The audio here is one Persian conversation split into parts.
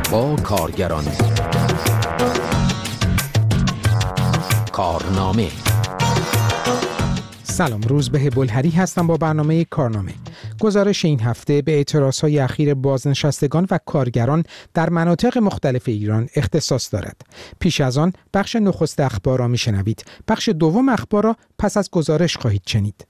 با کارگران. کارنامه. سلام، روزبه بلهری هستم با برنامه کارنامه. گزارش این هفته به اعتراضهای اخیر بازنشستگان و کارگران در مناطق مختلف ایران اختصاص دارد. پیش از آن بخش نخست اخبار را میشنوید. بخش دوم اخبار را پس از گزارش خواهید شنید.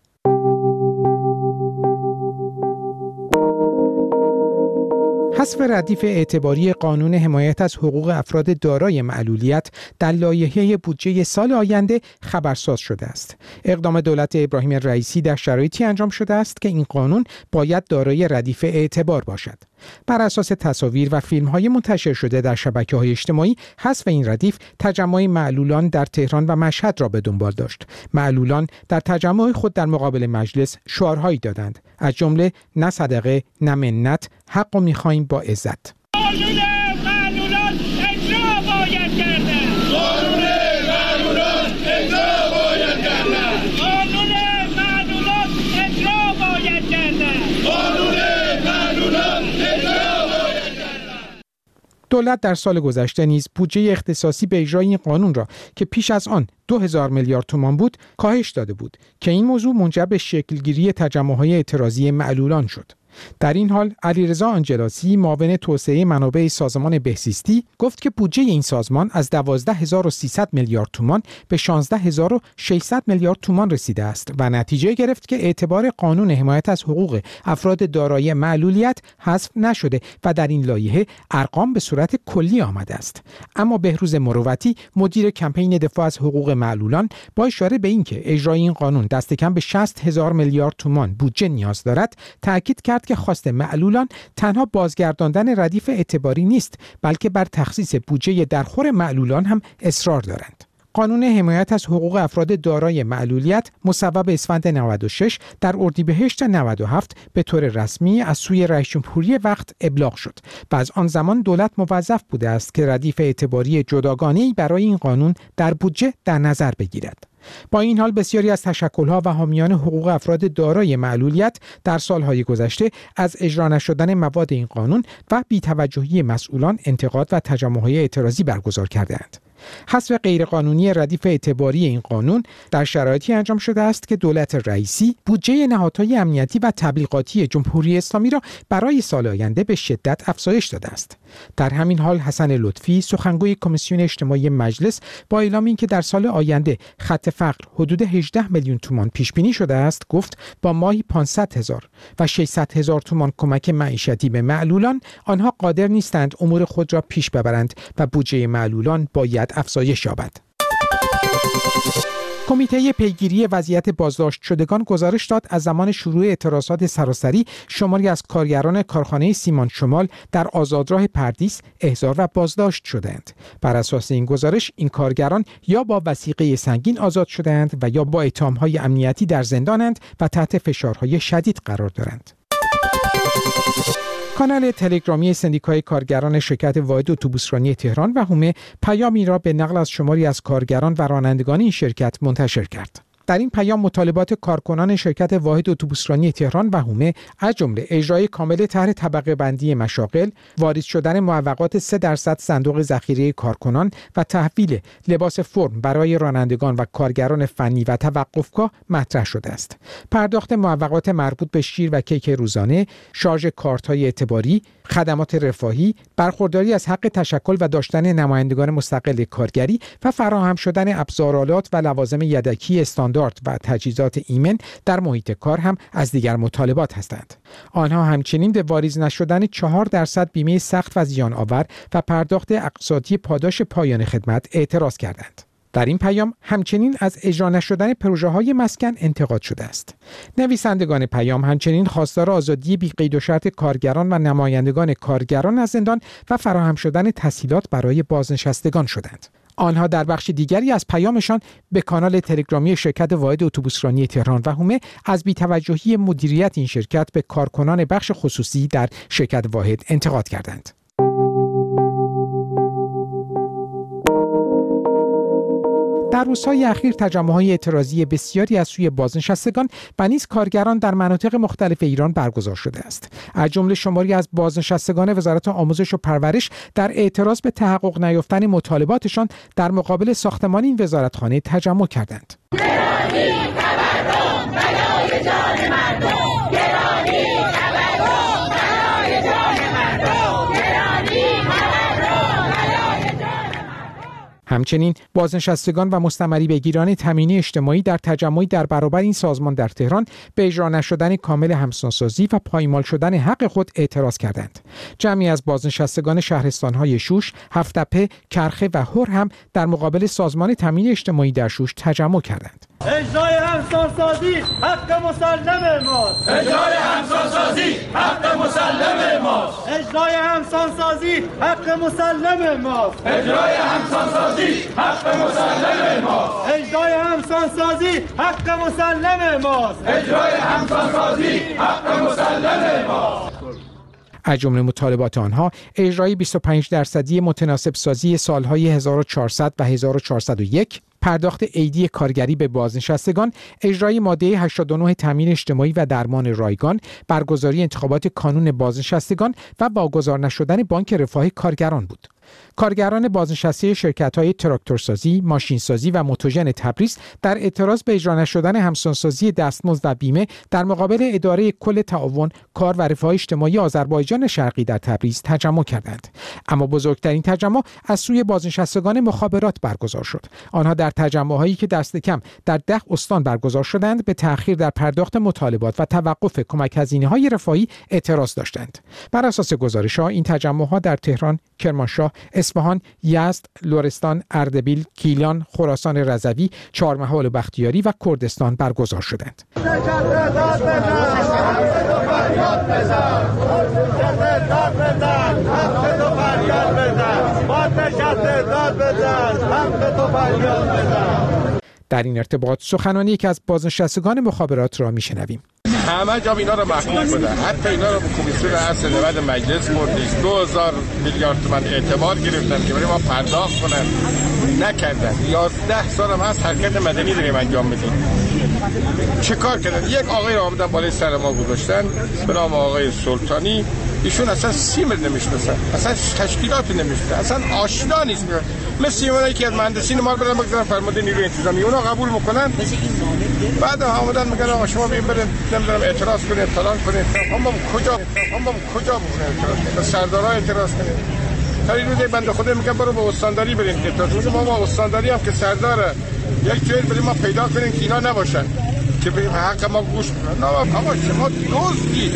حذف ردیف اعتباری قانون حمایت از حقوق افراد دارای معلولیت در لایحه بودجه سال آینده خبرساز شده است. اقدام دولت ابراهیم رئیسی در شرایطی انجام شده است که این قانون باید دارای ردیف اعتبار باشد. بر اساس تصاویر و فیلم‌های منتشر شده در شبکه‌های اجتماعی، حذف این ردیف تجمع معلولان در تهران و مشهد را به دنبال داشت. معلولان در تجمع خود در مقابل مجلس شعارهایی دادند، از جمله نه صدقه نه منت، حقو می‌خوایم با عزت. قانون معلولان اجرا باید کردن. قانون معلولان اجرا باید کردن. قانون معلولان اجرا باید کردن. قانون معلولان اجرا باید کردن. دولت در سال گذشته نیز بودجه اختصاصی به اجرای این قانون را که پیش از آن 2000 میلیارد تومان بود کاهش داده بود که این موضوع منجر به شکلگیری تجمع‌های اعتراضی معلولان شد. در این حال علیرضا آنجلاسی، معاون توسعه منابع سازمان بهزیستی، گفت که بودجه این سازمان از 12300 میلیارد تومان به 16600 میلیارد تومان رسیده است و نتیجه گرفت که اعتبار قانون حمایت از حقوق افراد دارای معلولیت حذف نشده و در این لایحه ارقام به صورت کلی آمده است. اما بهروز مروتی، مدیر کمپین دفاع از حقوق معلولان، با اشاره به اینکه اجرای این قانون دست کم به 60000 میلیارد تومان بودجه نیاز دارد، تاکید کرد که خواست معلولان تنها بازگرداندن ردیف اعتباری نیست، بلکه بر تخصیص بودجه درخور معلولان هم اصرار دارند. قانون حمایت از حقوق افراد دارای معلولیت مصوب اسفند 96 در اردیبهشت 97 به طور رسمی از سوی رئیس جمهوری وقت ابلاغ شد و از آن زمان دولت موظف بوده است که ردیف اعتباری جداگانه‌ای برای این قانون در بودجه در نظر بگیرد. با این حال بسیاری از تشکل‌ها و حامیان حقوق افراد دارای معلولیت در سالهای گذشته از اجرا نشدن مواد این قانون و بی‌توجهی مسئولان انتقاد و تجمع‌های اعتراضی برگزار کرده‌اند. حذف غیرقانونی ردیف اعتباری این قانون در شرایطی انجام شده است که دولت رئیسی بودجه نهادهای امنیتی و تبلیغاتی جمهوری اسلامی را برای سال آینده به شدت افزایش داده است. در همین حال حسن لطفی، سخنگوی کمیسیون اجتماعی مجلس، با اعلام اینکه در سال آینده خط فقر حدود 18 میلیون تومان پیش بینی شده است، گفت با ماهی 500,000 و 600,000 تومان کمک معیشتی به معلولان آنها قادر نیستند امور خود را پیش ببرند و بودجه معلولان باید افزایش یابد. کمیته پیگیری وضعیت بازداشت شدگان گزارش داد از زمان شروع اعتراضات سراسری شماری از کارگران کارخانه سیمان شمال در آزادراه پردیس احضار و بازداشت شدند. بر اساس این گزارش این کارگران یا با وثیقه سنگین آزاد شدند و یا با اتهام‌های امنیتی در زندانند و تحت فشارهای شدید قرار دارند. کانال تلگرامی سندیکای کارگران شرکت واحد اتوبوسرانی تهران و هومه پیامی را به نقل از شماری از کارگران و رانندگان این شرکت منتشر کرد. در این پیام مطالبات کارکنان شرکت واحد اتوبوسرانی تهران و هومه از جمله اجرای کامل طرح طبقه بندی مشاغل، واریز شدن معوقات 3% صندوق ذخیره کارکنان و تحویل لباس فرم برای رانندگان و کارگران فنی و توقفگاه مطرح شده است. پرداخت معوقات مربوط به شیر و کیک روزانه، شارژ کارت‌های اعتباری، خدمات رفاهی، برخورداری از حق تشکل و داشتن نمایندگان مستقل کارگری و فراهم شدن ابزارآلات و لوازم یدکی استاندارد و تجهیزات ایمن در محیط کار هم از دیگر مطالبات هستند. آنها همچنین به واریز نشدن 4% بیمه سخت و زیان آور و پرداخت اقساطی پاداش پایان خدمت اعتراض کردند. در این پیام همچنین از اجرا نشدن پروژه‌های مسکن انتقاد شده است. نویسندگان پیام همچنین خواستار آزادی بی قید و شرط کارگران و نمایندگان کارگران از زندان و فراهم شدن تسهیلات برای بازنشستگان شدند. آنها در بخش دیگری از پیامشان به کانال تلگرامی شرکت واحد اتوبوسرانی تهران و هومه از بی‌توجهی مدیریت این شرکت به کارکنان بخش خصوصی در شرکت واحد انتقاد کردند. در روزهای اخیر تجمع‌های اعتراضی بسیاری از سوی بازنشستگان و نیز کارگران در مناطق مختلف ایران برگزار شده است. از جمله شماری از بازنشستگان وزارت آموزش و پرورش در اعتراض به تحقق نیافتن مطالباتشان در مقابل ساختمان این وزارتخانه تجمع کردند. همچنین بازنشستگان و مستمری بگیران تامین اجتماعی در تجمعی در برابر این سازمان در تهران به اجرا نشدن کامل همسانسازی و پایمال شدن حق خود اعتراض کردند. جمعی از بازنشستگان شهرستان‌های شوش، هفت‌تپه، کرخه و هر هم در مقابل سازمان تامین اجتماعی در شوش تجمع کردند. اجرای همسانسازی حق مسلم ماست. اجرای همسانسازی حق مسلم ماست. اجرای همسانسازی حق مسلم ماست. اجرای همسانسازی حق مسلم ماست. اجرای همسانسازی حق مسلم ماست. اجرای همسانسازی حق مسلم ماست. از جمله مطالبات آنها اجرای 25% متناسب سازی سالهای 1400 و 1401، پرداخت عیدی کارگری به بازنشستگان، اجرای ماده 89 تامین اجتماعی و درمان رایگان، برگزاری انتخابات کانون بازنشستگان و واگذار نشدن بانک رفاه کارگران بود. کارگران بازنشسته شرکت‌های تراکتورسازی، ماشینسازی و موتوژن تبریز در اعتراض به اجرا نشدن همسانسازی دستمزد و بیمه در مقابل اداره کل تعاون کار و رفاه اجتماعی آذربایجان شرقی در تبریز تجمع کردند. اما بزرگترین تجمع از سوی بازنشستگان مخابرات برگزار شد. آنها در تجمع‌هایی که دست کم در 10 استان برگزار شدند به تأخیر در پرداخت مطالبات و توقف کمک هزینه‌های رفاهی اعتراض داشتند. بر اساس گزارش‌ها این تجمع‌ها در تهران، کرمانشاه، اصفهان، یزد، لرستان، اردبیل، گیلان، خراسان رضوی، چهارمحال و بختیاری و کردستان برگزار شدند. در این ارتباط سخنانی که از بازنشستگان مخابرات را میشنویم. همه جا اینا رو محکوم بودن، حتی اینا رو به کمیسیون اصل نود مجلس بردیم. 2000 میلیارد تومان اعتبار گرفتن که برای ما پرداخت کنن، نکردن. 11 سال هم هست حرکت مدنی داریم انجام میدیم. چه کار کردن؟ یک آقای رو آمدن بالای سر ما گذاشتن به نام آقای سلطانی. ایشون اصلا سیمر نمیشناسن، اصلا تشکیلات نمیشناسن، اصلا آشنا نیست. مثل اونایی که از مهندسین ما رو برن بگذارن فرمانده نیروی انتظامی، اونا قبول میکنن. بعد آمدن میگن آقا شما برید نمیدونم اعتراض کنید، فلان کنید. هم کجا بکنید؟ سردارا اعتراض کنید. تا این روزه بنده خدا میگن برو به استانداری بریم که ما استانداری هم که سردار یک جایی بریم ما پیدا کنیم که اینا نباشن که به حق ما گوش بدن. آقا شما دزدید،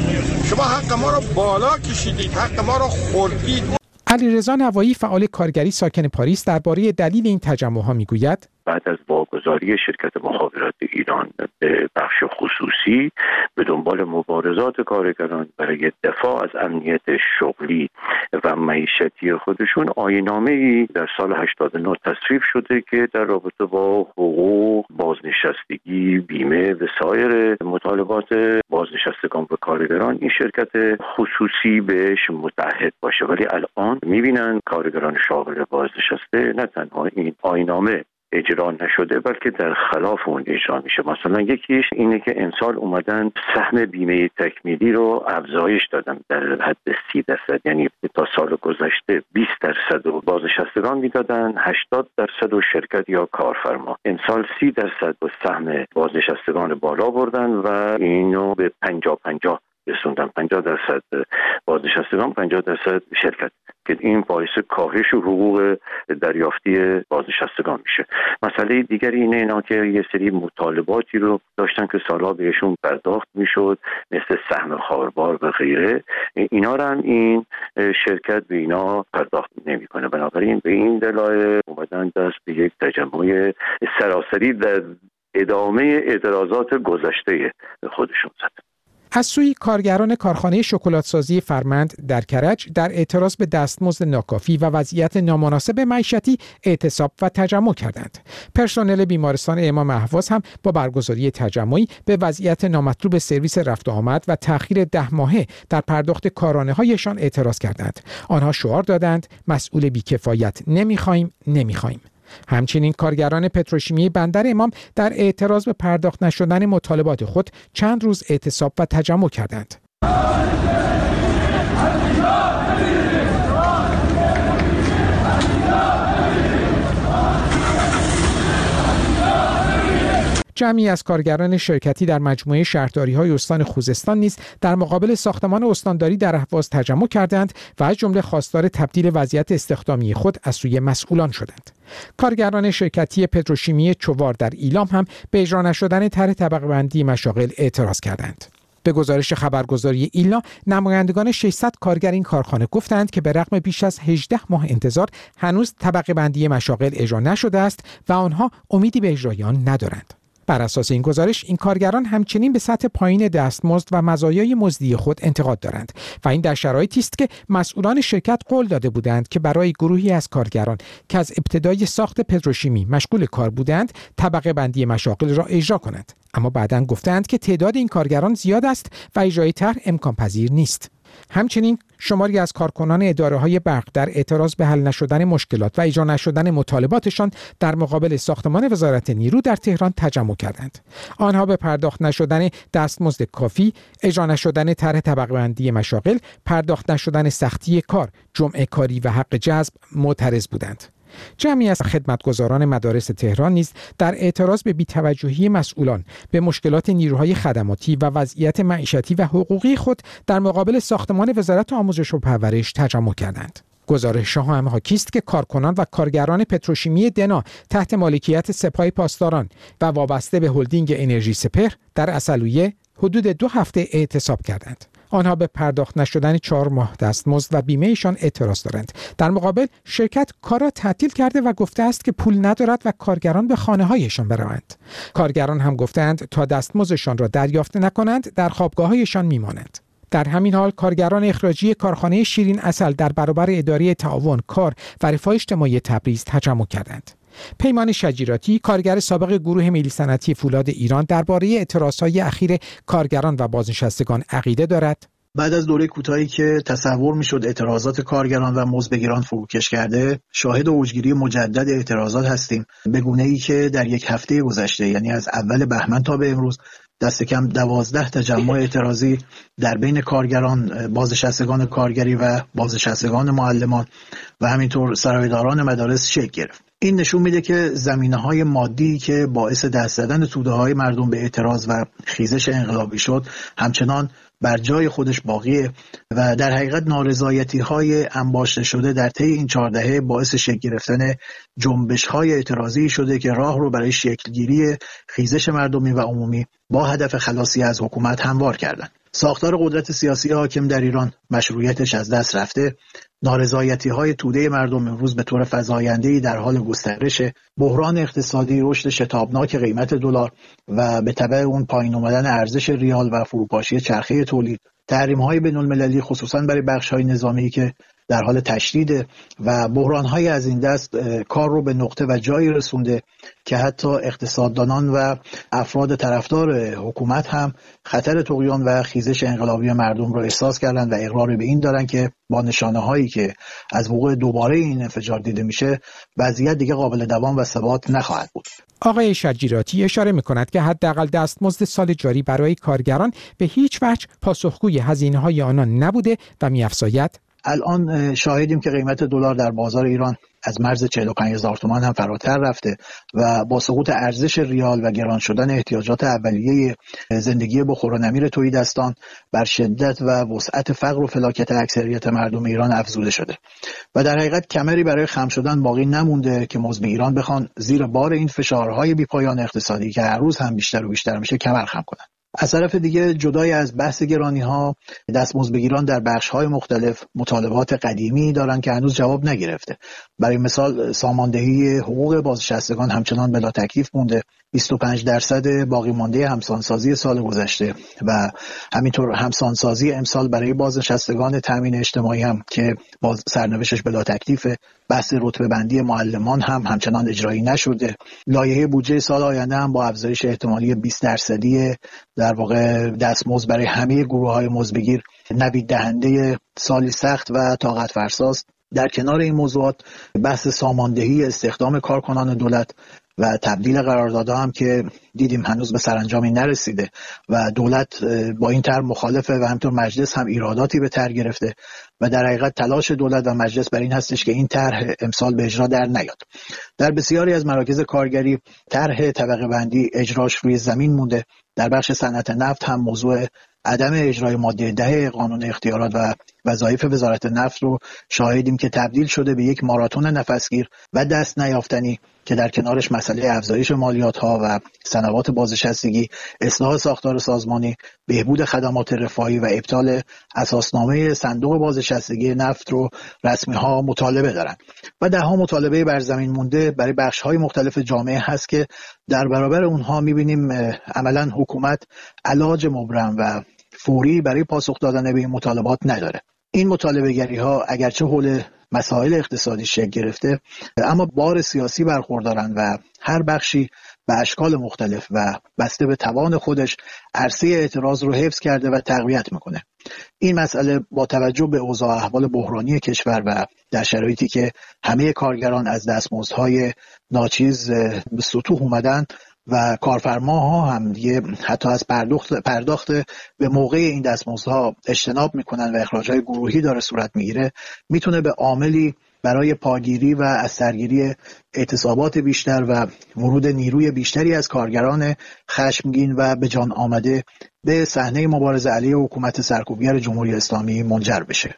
شما حق ما رو بالا کشیدید، حق ما رو خوردید. علیرضا نوایی فعال کارگری ساکن پاریس درباره دلیل این تجمع‌ها میگوید: بعد از واگذاری شرکت مخابرات ایران به بخش خصوصی به دنبال مبارزات کارگران برای دفاع از امنیت شغلی و معیشتی خودشون، آیین‌نامه‌ای در سال 89 تصویب شده که در رابطه با حقوق، بازنشستگی، بیمه و سایر مطالبات بازنشستگان و کارگران این شرکت خصوصی بهش متعهد باشه. ولی الان می‌بینن کارگران شاغل بازنشسته نه تنها این آیین‌نامه اجرا نشده بلکه در خلاف اون اجرا میشه. مثلا یکیش اینه که امسال اومدن سهم بیمه تکمیلی رو افزایش دادن در حد 30%، یعنی تا سال گذشته 20% و بازنشستگان میدادن، 80% و شرکت یا کارفرما. امسال 30% و سهم بازنشستگان بالا بردن و اینو به 50-50 رسوندن، 50% بازنشستگان، 50% شرکت، که این باعث کاهش حقوق دریافتی بازنشستگان میشه. مسئله دیگری اینا که یه سری مطالباتی رو داشتن که سالها بهشون پرداخت میشد، مثل سهم خاربار و غیره، اینا رو هم این شرکت به اینا پرداخت نمیکنه. بنابراین به این دلایل اومدن دست به یک تجمع سراسری در ادامه اعتراضات گذشته خودشون زدن. از سوی کارگران کارخانه شکلات‌سازی فرمند در کرج در اعتراض به دستمزد ناکافی و وضعیت نامناسب معیشتی اعتصاب و تجمع کردند. پرسنل بیمارستان امام اهواز هم با برگزاری تجمعی به وضعیت نامطلوب سرویس رفت و آمد و تأخیر 10 ماهه در پرداخت کارانه‌هایشان اعتراض کردند. آنها شعار دادند: مسئول بیکفایت نمی‌خوایم. همچنین کارگران پتروشیمی بندر امام در اعتراض به پرداخت نشدن مطالبات خود چند روز اعتصاب و تجمع کردند. جمعی از کارگران شرکتی در مجموعه شهرداری‌های استان خوزستان نیز در مقابل ساختمان استانداری در اهواز تجمع کردند و از جمله خواستار تبدیل وضعیت استخدامی خود از سوی مسئولان شدند. کارگران شرکتی پتروشیمی چوار در ایلام هم به اجرا نشدن طرح طبقه بندی مشاغل اعتراض کردند. به گزارش خبرگزاری ایلنا، نمایندگان 600 کارگر این کارخانه گفتند که به رغم بیش از 18 ماه انتظار هنوز طبقه بندی مشاغل اجرا نشده است و آنها امیدی به اجرای آن ندارند. بر اساس این گزارش، این کارگران همچنین به سطح پایین دستمزد و مزایای مزدی خود انتقاد دارند و این در شرایطی است که مسئولان شرکت قول داده بودند که برای گروهی از کارگران که از ابتدای ساخت پتروشیمی مشغول کار بودند، طبقه بندی مشاغل را اجرا کنند. اما بعداً گفتند که تعداد این کارگران زیاد است و اجرای طرح امکان پذیر نیست. همچنین شماری از کارکنان اداره‌های برق در اعتراض به حل نشدن مشکلات و اجرا نشدن مطالباتشان در مقابل ساختمان وزارت نیرو در تهران تجمع کردند. آنها به پرداخت نشدن دستمزد کافی، اجرا نشدن طرح طبقه بندی مشاغل، پرداخت نشدن سختی کار، جمعه کاری و حق جذب معترض بودند. جمعی از خدمتگزاران مدارس تهران نیز در اعتراض به بی‌توجهی مسئولان به مشکلات نیروهای خدماتی و وضعیت معیشتی و حقوقی خود در مقابل ساختمان وزارت آموزش و پرورش تجمع کردند. گزارش‌ها هم حاکی است که کارکنان و کارگران پتروشیمی دنا تحت مالکیت سپاه پاسداران و وابسته به هلدینگ انرژی سپهر در عسلویه حدود 2 هفته اعتصاب کردند. آنها به پرداخت نشدن 4 ماه دستمزد و بیمه‌شان اعتراض دارند. در مقابل شرکت کار را تعطیل کرده و گفته است که پول ندارد و کارگران به خانه‌هایشان بروند. کارگران هم گفتند تا دستمزدشان را دریافت نکنند در خوابگاه‌هایشان میمانند. در همین حال کارگران اخراجی کارخانه شیرین عسل در برابر اداره تعاون کار و رفاه اجتماعی تبریز تجمع کردند. پیمان شجیراتی، کارگر سابق گروه ملی صنعتی فولاد ایران، درباره اعتراضهای اخیر کارگران و بازنشستگان عقیده دارد. بعد از دوره کوتاهی که تصور میشد اعتراضات کارگران و مزدبگیران فروکش کرده، شاهد اوجگیری مجدد اعتراضات هستیم، به گونه‌ای که در یک هفته گذشته، یعنی از اول بهمن تا به امروز، دست کم 12 تجمع اعتراضی در بین کارگران، بازنشستگان کارگری و بازنشستگان معلمان و همینطور سرایداران مدارس شکل گرفت. این نشون میده که زمینه‌های مادی که باعث دست زدن توده‌های مردم به اعتراض و خیزش انقلابی شد همچنان بر جای خودش باقیه و در حقیقت نارضایتی‌های انباشته شده در طی این 4 دهه باعث شکل گرفتن جنبش‌های اعتراضی شده که راه رو برای شکلگیری خیزش مردمی و عمومی با هدف خلاصی از حکومت هموار کردند. ساختار قدرت سیاسی حاکم در ایران مشروعیتش از دست رفته، نارضایتی‌های توده مردم امروز به طور فزاینده‌ای در حال گسترش، بحران اقتصادی، رشد شتابناک قیمت دلار و به تبع اون پایین اومدن ارزش ریال و فروپاشی چرخه تولید، تحریم‌های بین‌المللی خصوصا برای بخش‌های نظامی که در حال تشدید و بحران‌های از این دست کار رو به نقطه و جایی رسونده که حتی اقتصاددانان و افراد طرفدار حکومت هم خطر طغیان و خیزش انقلابی مردم رو احساس کردن و اقرار به این دارن که با نشانه‌هایی که از وقوع دوباره این انفجار دیده میشه، وضعیت دیگه قابل دوام و ثبات نخواهد بود. آقای شجیراتی اشاره می‌کند که حداقل دستمزد سال جاری برای کارگران به هیچ وجه پاسخگوی هزینه‌های آنان نبوده و می‌افزاید الان شاهدیم که قیمت دلار در بازار ایران از مرز 45,000 تومان هم فراتر رفته و با سقوط ارزش ریال و گران شدن احتیاجات اولیه زندگی بخور و نمیر تهیدستان بر شدت و وسعت فقر و فلاکت اکثریت مردم ایران افزوده شده و در حقیقت کمری برای خم شدن باقی نمونده که مزدبگیران بخوان زیر بار این فشارهای بی‌پایان اقتصادی که هر روز هم بیشتر و بیشتر میشه کمر خم کنن. از طرف دیگه جدای از بحث گرانی‌ها، دستمزدبگیران در بخش‌های مختلف مطالبات قدیمی دارن که هنوز جواب نگرفته. برای مثال ساماندهی حقوق بازنشستگان همچنان بلا تکلیف مونده، 25% باقی مانده همسانسازی سال گذشته و همینطور همسانسازی امسال برای بازنشستگان تامین اجتماعی هم که باز سرنوشتش بلا تکلیفه. بحث رتبه بندی معلمان هم همچنان اجرایی نشده. لایحه بودجه سال آینده هم با افزایش احتمالی 20% در واقع دستمزد برای همه گروه‌های مزدبگیر نوید دهنده سالی سخت و طاقت فرساست در کنار این موضوعات بحث ساماندهی استخدام کارکنان دولت و تبدیل قراردادها هم که دیدیم هنوز به سرانجامی نرسیده و دولت با این طرح مخالفه و همینطور مجلس هم ایراداتی به طرح گرفته و در حقیقت تلاش دولت و مجلس بر این هستش که این طرح امسال به اجرا در نیاد. در بسیاری از مراکز کارگری طرح طبقه بندی اجراش روی زمین مونده. در بخش صنعت نفت هم موضوع عدم اجرای ماده 10 قانون اختیارات و وظایف وزارت نفت رو شاهدیم که تبدیل شده به یک ماراتون نفسگیر و دست نیافتنی که در کنارش مسئله افزایش مالیات‌ها و سنوات بازنشستگی، اصلاح ساختار سازمانی، بهبود خدمات رفاهی و ابطال اساسنامه صندوق بازنشستگی نفت رو رسمی‌ها مطالبه دارن و ده‌ها مطالبه بر زمین مونده برای بخش‌های مختلف جامعه هست که در برابر اونها می‌بینیم عملاً حکومت علاج مبرم و فوری برای پاسخ دادن به این مطالبات نداره. این مطالبه‌گری‌ها اگرچه حول مسائل اقتصادی شکل گرفته اما بار سیاسی برخوردارن و هر بخشی به اشکال مختلف و بسته به توان خودش عرصه اعتراض رو حفظ کرده و تقویت میکنه. این مسئله با توجه به اوضاع احوال بحرانی کشور و در شرایطی که همه کارگران از دستمزدهای ناچیز به سطوح اومدن و کارفرماها هم دیگه حتی از پرداخت به موقع این دستمزدها اجتناب میکنن و اخراج‌های گروهی داره صورت میگیره، میتونه به عاملی برای پاگیری و از سرگیری اعتصابات بیشتر و ورود نیروی بیشتری از کارگران خشمگین و به جان آمده به صحنه مبارزه علیه حکومت سرکوبگر جمهوری اسلامی منجر بشه.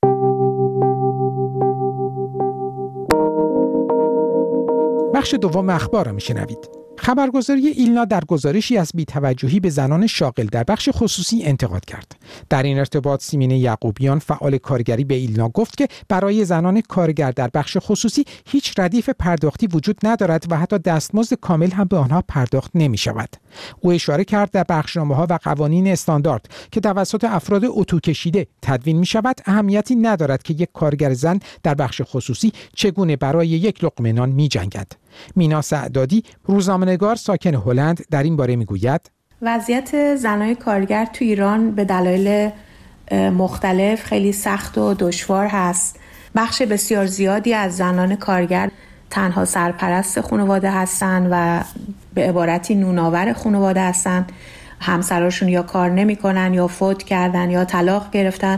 بخش دوم اخبار رو میشنوید. خبرگزاری ایلنا در گزارشی از بی‌توجهی به زنان شاغل در بخش خصوصی انتقاد کرد. در این ارتباط سیمین یعقوبیان فعال کارگری به ایلنا گفت که برای زنان کارگر در بخش خصوصی هیچ ردیف پرداختی وجود ندارد و حتی دستمزد کامل هم به آنها پرداخت نمی شود. او اشاره کرد در بخشنامه‌ها و قوانین استاندارد که توسط افراد اتو کشیده تدوین می شود اهمیتی ندارد که یک کارگر زن در بخش خصوصی چگونه برای یک لقمه نان می جنگد. مینا سعدادی روزنامه‌نگار ساکن هلند در این باره میگوید وضعیت زنای کارگر تو ایران به دلایل مختلف خیلی سخت و دشوار هست. بخش بسیار زیادی از زنان کارگر تنها سرپرست خانواده هستن و به عبارتی نونآور خانواده هستن. همسراشون یا کار نمی‌کنن یا فوت کردن یا طلاق گرفتن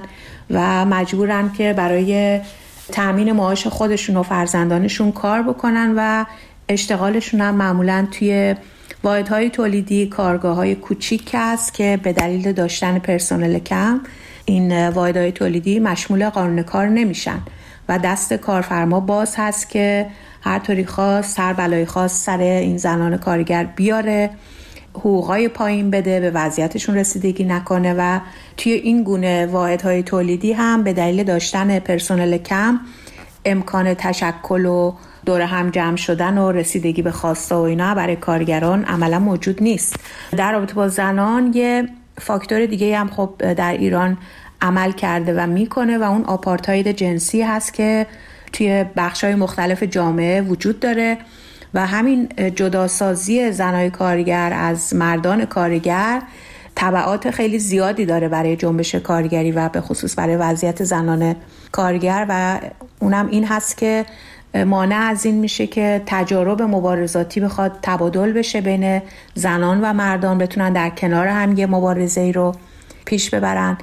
و مجبورن که برای تأمین معاش خودشون و فرزندانشون کار بکنن و اشتغالشون هم معمولاً توی واحدهای تولیدی، کارگاه‌های کوچیک است که به دلیل داشتن پرسنل کم این واحدهای تولیدی مشمول قانون کار نمیشن و دست کارفرما باز هست که هر طوری خواست هر بلایی خواست سر این زنان کارگر بیاره، حقوقای پایین بده، به وضعیتشون رسیدگی نکنه و توی این گونه واحدهای تولیدی هم به دلیل داشتن پرسنل کم امکان تشکل و دور هم جمع شدن و رسیدگی به خواسته و اینا برای کارگران عملا موجود نیست. در رابطه با زنان یه فاکتور دیگه هم خب در ایران عمل کرده و میکنه و اون آپارتاید جنسی هست که توی بخش‌های مختلف جامعه وجود داره و همین جداسازی زنای کارگر از مردان کارگر تبعات خیلی زیادی داره برای جنبش کارگری و به خصوص برای وضعیت زنان کارگر و اونم این هست که مانع از این میشه که تجارب مبارزاتی بخواد تبادل بشه بین زنان و مردان، بتونن در کنار هم یه مبارزه‌ای رو پیش ببرن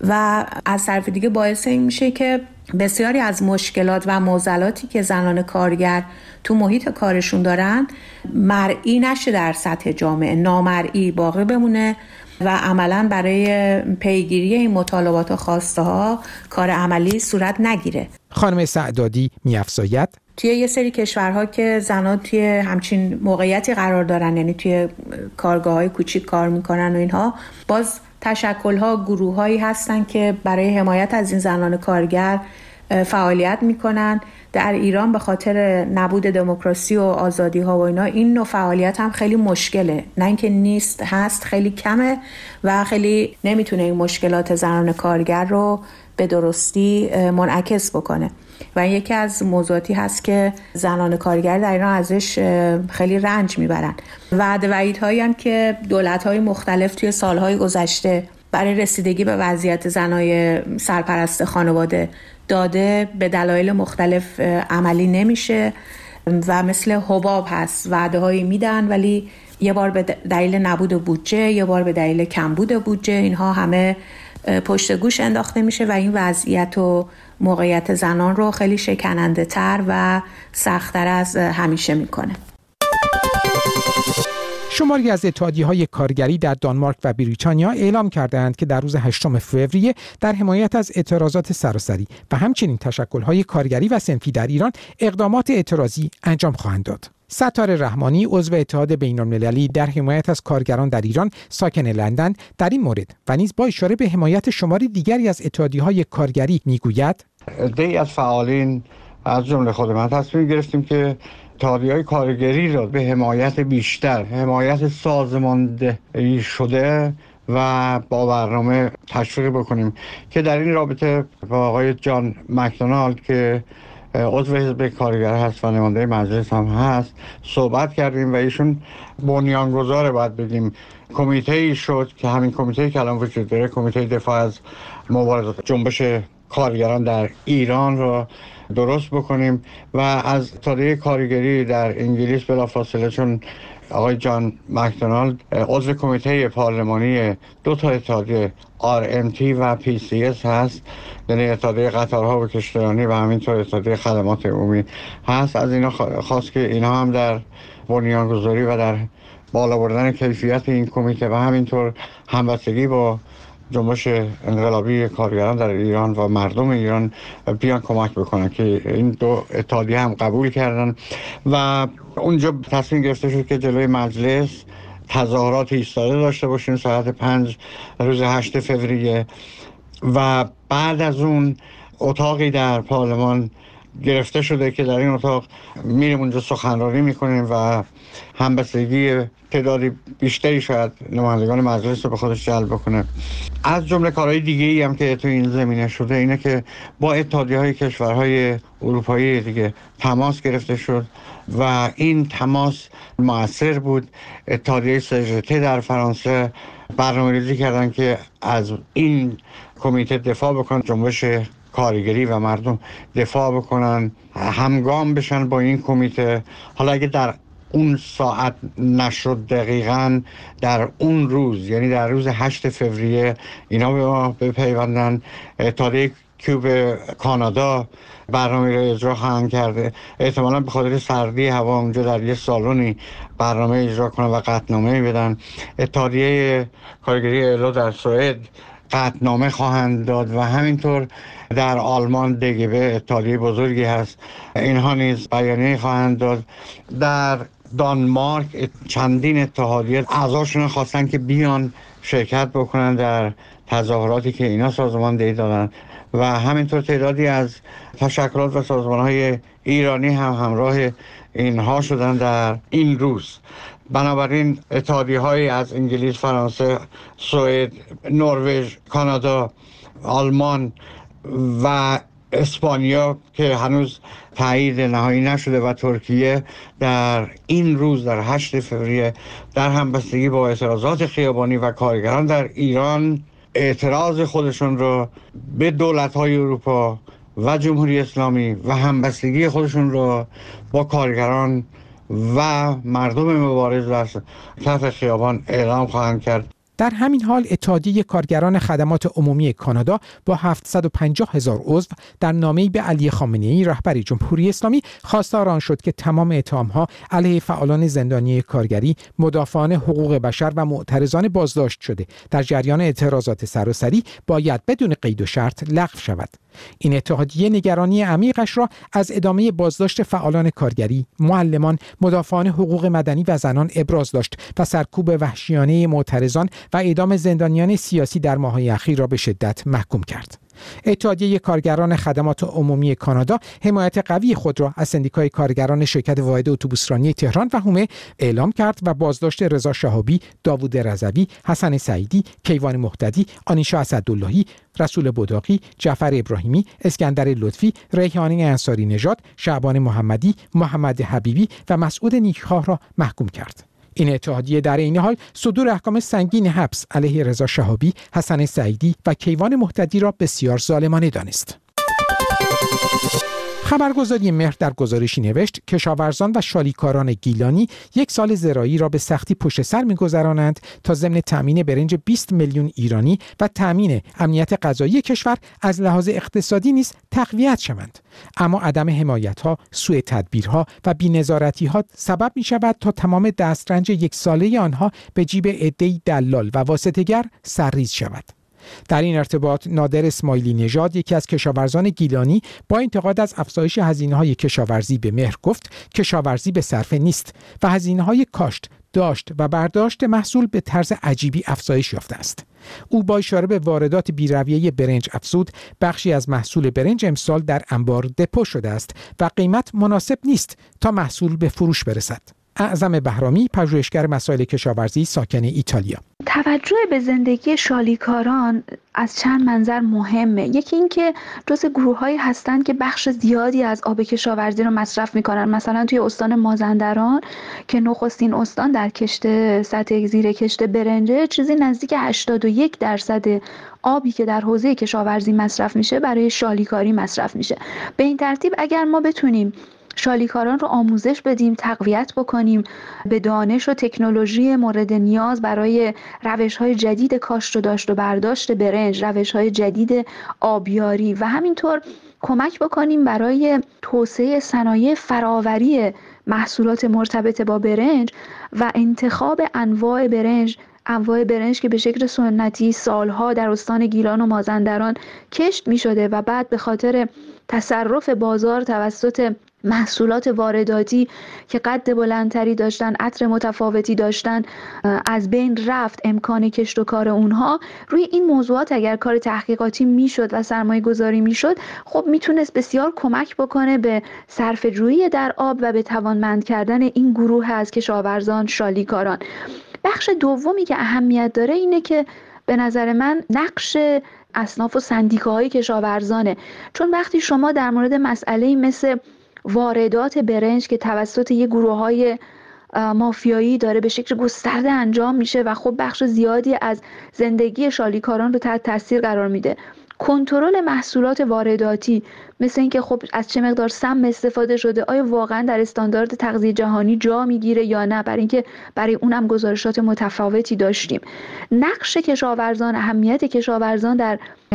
و از طرف دیگه باعث این میشه که بسیاری از مشکلات و معضلاتی که زنان کارگر تو محیط کارشون دارن مرئی نشه در سطح جامعه، نامرئی باقی بمونه و عملاً برای پیگیری این مطالبات و خواسته ها کار عملی صورت نگیره. خانم سعدادی می‌افزاید توی یه سری کشورها که زنان توی همچین موقعیتی قرار دارن، یعنی توی کارگاه‌های کوچیک کار میکنن و اینها، باز تشکل‌ها گروه‌هایی هستن که برای حمایت از این زنان کارگر فعالیت میکنن. در ایران به خاطر نبود دموکراسی و آزادی‌ها و اینا این نوع فعالیت هم خیلی مشکله، نه اینکه نیست، هست، خیلی کمه و خیلی نمیتونه این مشکلات زنان کارگر رو به درستی منعکس بکنه و این یکی از موضوعاتی هست که زنان کارگر در ایران ازش خیلی رنج میبرن. وعده وعیدهایی هم که دولت‌های مختلف توی سالهای گذشته برای رسیدگی به وضعیت زنای سرپرست خانواده داده به دلایل مختلف عملی نمیشه و مثل حباب هست، وعده هایی میدن ولی یه بار به دلیل نبود بودجه، یه بار به دلیل کمبود بودجه، اینها همه پشت گوش انداخته میشه و این وضعیت و موقعیت زنان رو خیلی شکننده تر و سخت‌تر از همیشه میکنه. شماری از اتحادیه‌های کارگری در دانمارک و بریتانیا اعلام کردند که در روز 8 فوریه در حمایت از اعتراضات سراسری و همچنین تشکل‌های کارگری و صنفی در ایران اقدامات اعتراضی انجام خواهند داد. ستاره رحمانی عضو اتحاد بین‌المللی در حمایت از کارگران در ایران ساکن لندن در این مورد و نیز با اشاره به حمایت شماری دیگری از اتحادیه‌های کارگری میگوید عده‌ای از فعالین از جمله خود من تصمیم گرفتیم که اتحادیه‌های کارگری را به حمایت بیشتر، حمایت سازماندهی شده و با برنامه تشویق بکنیم که در این رابطه با آقای جان مکدونالد که عضو حزب کارگر هست و نماینده مجلس هم هست صحبت کردیم و ایشون بنیانگذار باید بگیم کمیته‌ای شد که همین کمیته‌ای که الان وجود داره، کمیته دفاع از مبارزات جنبش کارگران در ایران را درست بکنیم و از اتحادیه کارگری در انگلیس بلافاصله، چون آقای جان مکدونالد عضو کمیته پارلمانی دو تا اتحادیه RMT و PCS هست، یعنی اتحادیه قطارها و کشتیرانی و همینطور اتحادیه خدمات عمومی هست، از اینا خواست که اینا هم در بنیانگذاری و در بالا بردن کیفیت این کمیته و همینطور همبستگی با جنبش انقلابی کارگران در ایران و مردم ایران بیان کمک بکنن که این دو اتحادیه هم قبول کردن و اونجا تصمیم گرفته شد که جلوی مجلس تظاهرات ایستاده داشته باشیم ساعت 5 روز 8 فوریه و بعد از اون اتاقی در پارلمان گرفته شده که در این اتاق میریم اونجا سخنرانی میکنیم و همبستگی تعدادی بیشتری شاید نمایندگان مجلس رو به خودش جلب بکنه. از جمله کارهای دیگه‌ای هم که تو این زمینه شده اینه که با اتحادیه‌های کشورهای اروپایی دیگه تماس گرفته شد و این تماس مؤثر بود. اتحادیه CGT در فرانسه برنامه‌ریزی کردن که از این کمیته دفاع بکنن، جنبش کارگری و مردم دفاع بکنن، همگام بشن با این کمیته. حالا اگه در اون ساعت نشد دقیقاً در اون روز، یعنی در روز 8 فوریه اینا به ما بپیوندن. اتحادیه کیوب کانادا برنامه رو اجرا خواهند کرده، احتمالاً به خاطر سردی هوا اونجا در یه سالونی برنامه اجرا کنن و قطعنامه بدن. اتحادیه کارگری ایلو در سوئد قطعنامه خواهند داد و همینطور در آلمان DGB اتحادیه بزرگی هست، اینها نیز بیانیه خواهند داد. در دانمارک چندین اتحادیه اعضاشون خواستن که بیان شرکت بکنن در تظاهراتی که اینا سازماندهی دادن و همینطور تعدادی از تشکلات و سازمان‌های ایرانی هم همراه اینها شدن در این روز. بنابراین اتحادیه‌های از انگلیس، فرانسه، سوئد، نروژ، کانادا، آلمان و اسپانیا که هنوز تایید نهایی نشده و ترکیه در این روز در 8 فوریه در همبستگی با اعتراضات خیابانی و کارگران در ایران اعتراض خودشون رو به دولت‌های اروپا و جمهوری اسلامی و همبستگی خودشون رو با کارگران و مردم مبارز در کف خیابان اعلام خواهند کرد. در همین حال اتحادیه کارگران خدمات عمومی کانادا با 750,000 عضو در نامه‌ای به علی خامنه‌ای رهبر جمهوری اسلامی خواستار آن شد که تمام اتهام‌ها علیه فعالان زندانی کارگری، مدافعان حقوق بشر و معترضان بازداشت شده در جریان اعتراضات سراسری باید بدون قید و شرط لغو شود. این اتحادیه نگرانی عمیقش را از ادامه بازداشت فعالان کارگری، معلمان، مدافعان حقوق مدنی و زنان ابراز داشت و سرکوب وحشیانه معترضان و اعدام زندانیان سیاسی در ماه‌های اخیر را به شدت محکوم کرد. اتحادیه کارگران خدمات عمومی کانادا حمایت قوی خود را از سندیکای کارگران شرکت واحد اتوبوسرانی تهران و هومه اعلام کرد و بازداشت رضا شهابی، داوود رضوی، حسن سعیدی، کیوان مهتدی، آنیشا اسداللهی، رسول بداقی، جعفر ابراهیمی، اسکندر لطفی، ریحانه انصاری نژاد، شعبان محمدی، محمد حبیبی و مسعود نیکخواه را محکوم کرد. این اتحادیه در این حال صدور احکام سنگین حبس علیه رضا شهابی، حسن سعیدی و کیوان مهتدی را بسیار ظالمانه دانست. خبرگزاری مهر در گزارشی نوشت کشاورزان و شالیکاران گیلانی یک سال زراعی را به سختی پشت سر می‌گذرانند تا ضمن تامین برنج 20 میلیون ایرانی و تامین امنیت غذایی کشور از لحاظ اقتصادی نیز تقویت شوند. اما عدم حمایت‌ها، سوء تدبیرها و بی‌نظارتی‌ها سبب می‌شود تا تمام دسترنج یک ساله آنها به جیب عده‌ای دلال و واسطه‌گر سرریز شود. در این ارتباط نادر اسماعیلی نژاد یکی از کشاورزان گیلانی با انتقاد از افزایش هزینه‌های کشاورزی به مهر گفت کشاورزی به صرفه نیست و هزینه‌های کاشت، داشت و برداشت محصول به طرز عجیبی افزایش یافته است. او با اشاره به واردات بی‌رویه برنج افزود بخشی از محصول برنج امسال در انبار دپو شده است و قیمت مناسب نیست تا محصول به فروش برسد. اعظم بهرامی پژوهشگر مسائل کشاورزی ساکن ایتالیا: توجه به زندگی شالیکاران از چند منظر مهمه. یکی این که جزء گروه‌هایی هستند که بخش زیادی از آب کشاورزی رو مصرف می‌کنن. مثلا توی استان مازندران که نخستین استان در کشت سطح زیر کشت برنجه، چیزی نزدیک 81% آبی که در حوزه کشاورزی مصرف میشه برای شالیکاری مصرف میشه. به این ترتیب اگر ما بتونیم شالیکاران رو آموزش بدیم، تقویت بکنیم، به دانش و تکنولوژی مورد نیاز برای روش‌های جدید کاشت و داشت و برداشت برنج، روش‌های جدید آبیاری و همینطور کمک بکنیم برای توسعه صنایع فراوری محصولات مرتبط با برنج و انتخاب انواع برنج که به شکل سنتی سالها در استان گیلان و مازندران کشت می شده و بعد به خاطر تصرف بازار توسط محصولات وارداتی که قد بلندتری داشتن، عطر متفاوتی داشتن، از بین رفت امکان کشت و کار اونها. روی این موضوعات اگر کار تحقیقاتی میشد و سرمایه گذاری میشد، خب میتونست بسیار کمک بکنه به صرفه‌جویی در آب و به توانمند کردن این گروه از کشاورزان شالیکاران. بخش دومی که اهمیت داره اینه که به نظر من نقش اصناف و سندیکاهای کشاورزانه. چون وقتی شما در مورد مسئله مثل واردات برنج که توسط یه گروه‌های مافیایی داره به شکل گسترده انجام میشه و خب بخش زیادی از زندگی شالیکاران رو تحت تاثیر قرار میده، کنترل محصولات وارداتی مثل اینکه خب از چه مقدار سم استفاده شده، آیا واقعا در استاندارد تغذیه جهانی جا میگیره یا نه، برای اینکه برای اونم گزارشات متفاوتی داشتیم. نقش کشاورزان، اهمیت کشاورزان در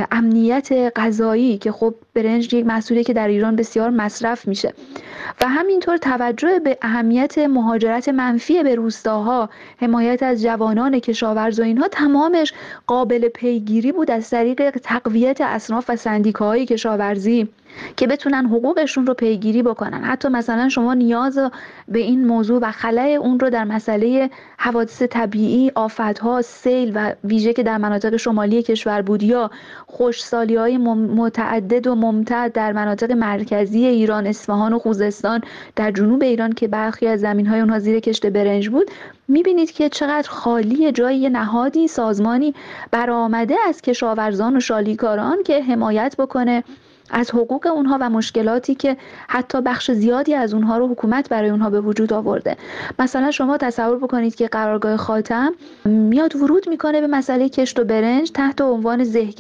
امنیت غذایی که خب برنج یک محصولی که در ایران بسیار مصرف میشه و همینطور توجه به اهمیت مهاجرت منفی به روستاها، حمایت از جوانان کشاورز و اینها تمامش قابل پیگیری بود از طریق تقویت اصناف و سندیکاهای کشاورزی که بتونن حقوقشون رو پیگیری بکنن. حتی مثلا شما نیاز به این موضوع و خلأ اون رو در مسئله حوادث طبیعی، آفت‌ها، سیل و ویژه که در مناطق شمالی کشور بود یا خشکسالی‌های متعدد و ممتد در مناطق مرکزی ایران، اصفهان و خوزستان، در جنوب ایران که برخی از زمین‌های اونها زیر کشت برنج بود، می‌بینید که چقدر خالی جای نهادی، سازمانی برآمده از کشاورزان و شالیکاران که حمایت بکنه از حقوق اونها و مشکلاتی که حتی بخش زیادی از اونها رو حکومت برای اونها به وجود آورده. مثلا شما تصور بکنید که قرارگاه خاتم میاد ورود میکنه به مسئله کشت و برنج تحت عنوان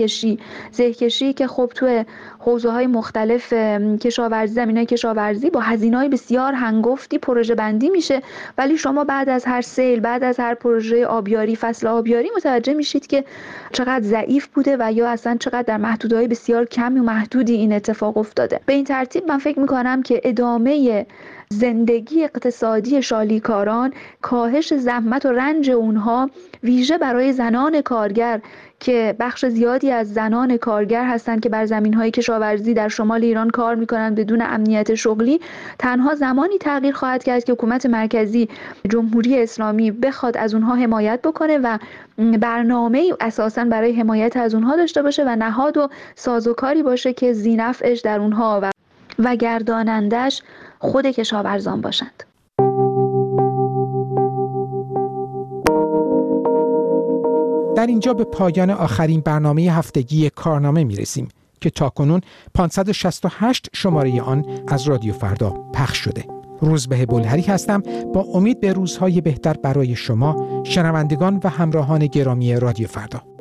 زهکشی که خب توی حوزه‌های مختلف کشاورزی، زمینه‌های کشاورزی با هزینه‌های بسیار هنگفتی پروژه بندی میشه، ولی شما بعد از هر سیل، بعد از هر پروژه آبیاری، فصل آبیاری متوجه میشید که چقدر ضعیف بوده و یا اصلا چقدر در محدوده‌های بسیار کمی و محدودی این اتفاق افتاده. به این ترتیب من فکر می‌کنم که ادامه زندگی اقتصادی شالیکاران، کاهش زحمت و رنج اونها ویژه برای زنان کارگر که بخش زیادی از زنان کارگر هستند که بر زمین‌های کشاورزی در شمال ایران کار می‌کنند بدون امنیت شغلی، تنها زمانی تغییر خواهد کرد که حکومت مرکزی جمهوری اسلامی بخواد از اونها حمایت بکنه و برنامه‌ای اساساً برای حمایت از اونها داشته باشه و نهاد و سازوکاری باشه که ذی‌نفعش در اونها و گردانندش خود کشاورزان باشند. در اینجا به پایان آخرین برنامه هفتگی کارنامه میرسیم که تاکنون 568 شماره آن از رادیو فردا پخش شده. روزبه بلهری هستم با امید به روزهای بهتر برای شما شنوندگان و همراهان گرامی رادیو فردا.